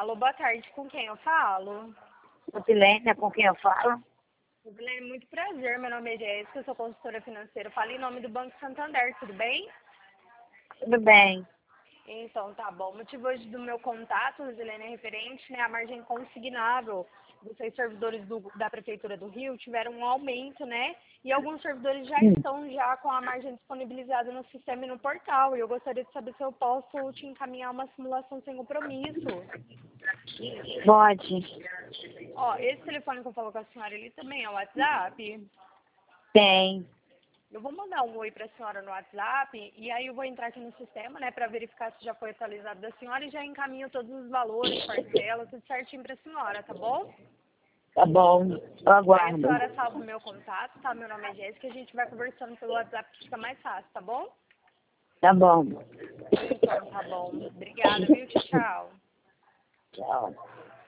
Alô, boa tarde. Com quem eu falo? Silêncio, com quem eu falo? Silene, muito prazer. Meu nome é Jéssica, eu sou consultora financeira. Falo em nome do Banco Santander, tudo bem? Tudo bem. Então, tá bom. O motivo hoje do meu contato, Rosilene, é referente, né, à margem consignável. Vocês, servidores da Prefeitura do Rio, tiveram um aumento, né? E alguns servidores já estão já com a margem disponibilizada no sistema e no portal. E eu gostaria de saber se eu posso te encaminhar uma simulação sem compromisso. Pode. Ó, esse telefone que eu falo com a senhora, ele também é o WhatsApp? Tem. Eu vou mandar um oi para a senhora no WhatsApp e aí eu vou entrar aqui no sistema, né, para verificar se já foi atualizado da senhora e já encaminho todos os valores, parcelas, tudo certinho para a senhora, tá bom? Tá bom. Eu Aí a aguardo. senhora salva o meu contato, tá? Meu nome é Jéssica, a gente vai conversando pelo WhatsApp que fica mais fácil, tá bom? Tá bom. Então, tá bom. Obrigada, viu? Tchau, tchau. Tchau.